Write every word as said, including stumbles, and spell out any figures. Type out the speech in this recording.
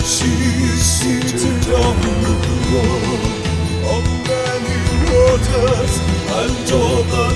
She's seated on the floor, on many waters and over